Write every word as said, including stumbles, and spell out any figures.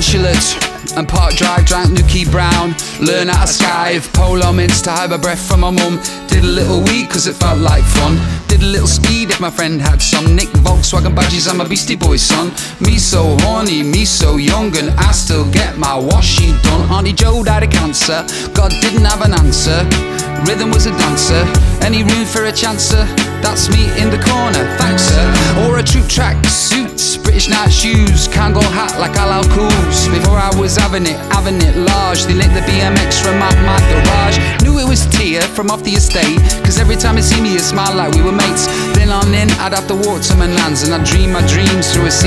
Consulate and Park Drive, drank Nookie Brown. Learn how to skive, polo mints to hide my breath from my mum. Did a little weed cause it felt like fun. Did a little speed if my friend had some. Nick Volkswagen badges, I'm a Beastie Boys son. Me so horny, me so young, and I still get my washing done. Auntie Jo died of cancer, God didn't have an answer. Rhythm was a dancer, any room for a chancer? That's me in the corner, thanks sir. Or a troop track suits, British night shoes, Kangol hat like Al Al Coos. Before I was having it, having it large, they linked the B M X from out my garage. Knew it was Tia from off the estate, cause every time he see me he smiled like we were mates. Then on in, I'd have to walk to my nan's, and I'd dream my dreams through a sea